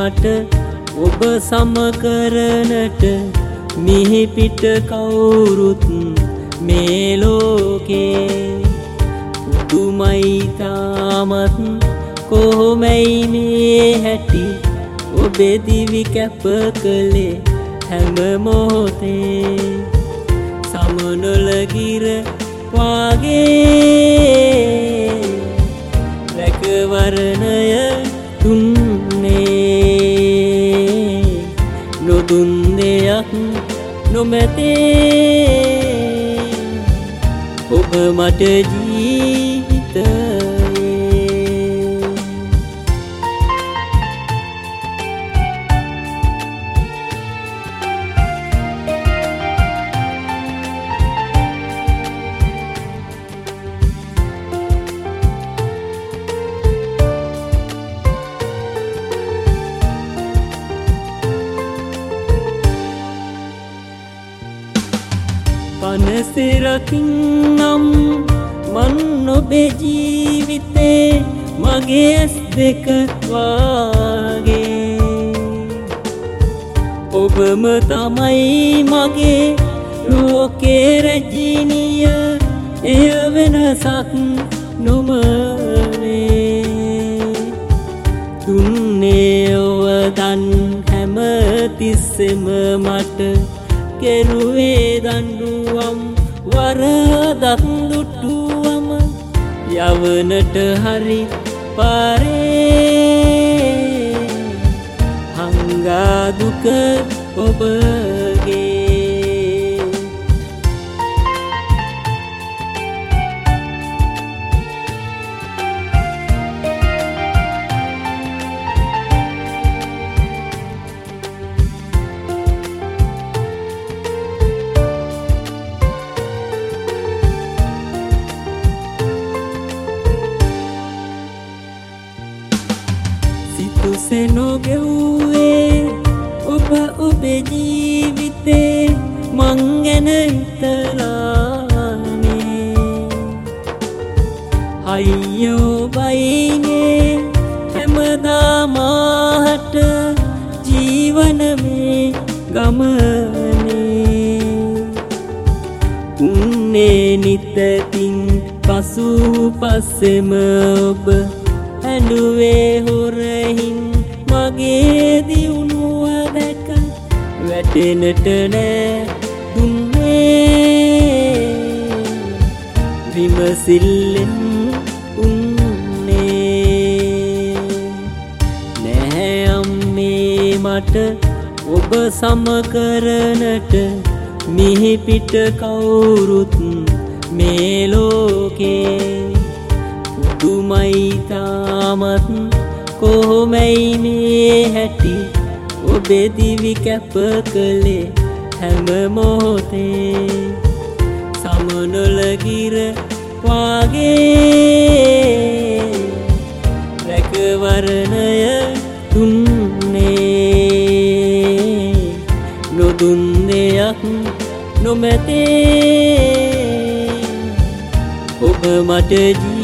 මට ඔබ සම කරනට මිහි පිට කවුරුත් මේ ලෝකේ පුදුමයි තාමත් කොහොමයි මේ හැටි ඔබේ දිවි කැප කළේ හැම මොහොතේ සමනොල ගිර වාගේ රැකවරණය දුන්නේ නොදුන් දෙයක් නොමැතේ ඔබ මට ජීවිතේ පනසිරකින් නම් මන් ඔබේ ජීවිතේ මගේ ඇස් දෙක වාගේ ඔබම තමයි මගේ ලෝකේ රැජිනිය එය වෙනසක් නොමවේ දුන්නේ ඔව දන් හැම තිස්සෙම මට කෙරුවේ දඬුවම් වරදක් දුටුවම යවනට හරි පාරේ හංගා දුක ඔබගේ සිතුසේ නොගෙව්වේ ඔබ ඔබේ ජීවිතේ මං ගැන හිතලානේ අයියෝ බයිනේ හැමදාමට ජීවන මේ ගමනේ උන්නේ නිතතින් පසු පස්සෙම ඔබ ඇඬුවේ හොරහින් මගේ දියුණුව දැක වැටෙනට නෑ දුන්නේ විමසිල්ලෙන් උන්නේ නැහැ අම්මේ මට ඔබ සම කරනට මිහි පිට කවුරුත් මේ ලෝකේ පුදුමයි තාමත් කොහොමයි මේ හැටි ඔබේ දිවි කැප කළේ හැම මොහොතේ සමනොල ගිර වාගේ රැකවරණය දුන්නේ නොදුන් දෙයක් නොමැතේ ඔබ මට